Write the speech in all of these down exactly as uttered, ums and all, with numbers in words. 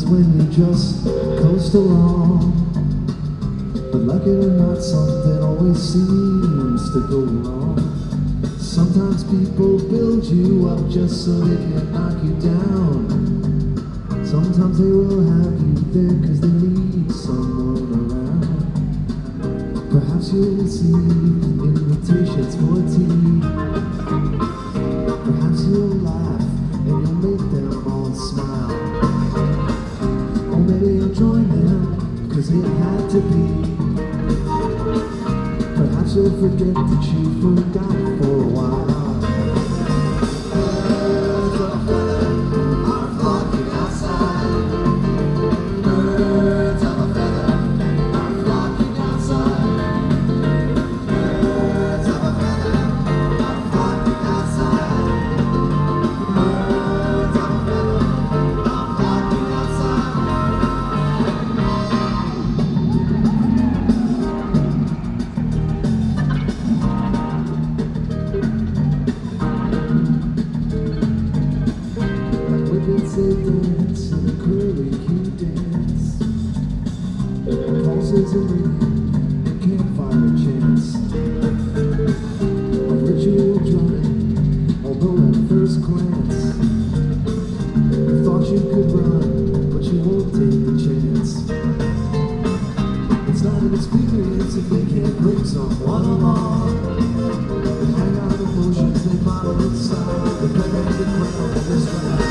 times when you just coast along, but like it or not, something always seems to go wrong. Sometimes people build you up just so they can knock you down. Sometimes they will have you there cause they need someone around. Perhaps you'll receive invitations for tea. Perhaps you'll laugh and you'll make them all smile. Or maybe you'll join them cause it had to be. Perhaps you'll forget that you forgot for a while. Birds of a feather are flocking outside. Birds of a feather are flocking outside. Birds of a feather are flocking outside. Birds of a feather are flocking outside. Say dance and a curly cue dance. Pulses are ringing, campfire chants. A ritual drumming, although at first glance you thought you could run, but you won't take the chance. It's not an experience if they can't bring someone along. They hang out emotions, they model in style. They play at the ground, they're strong.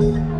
Thank you.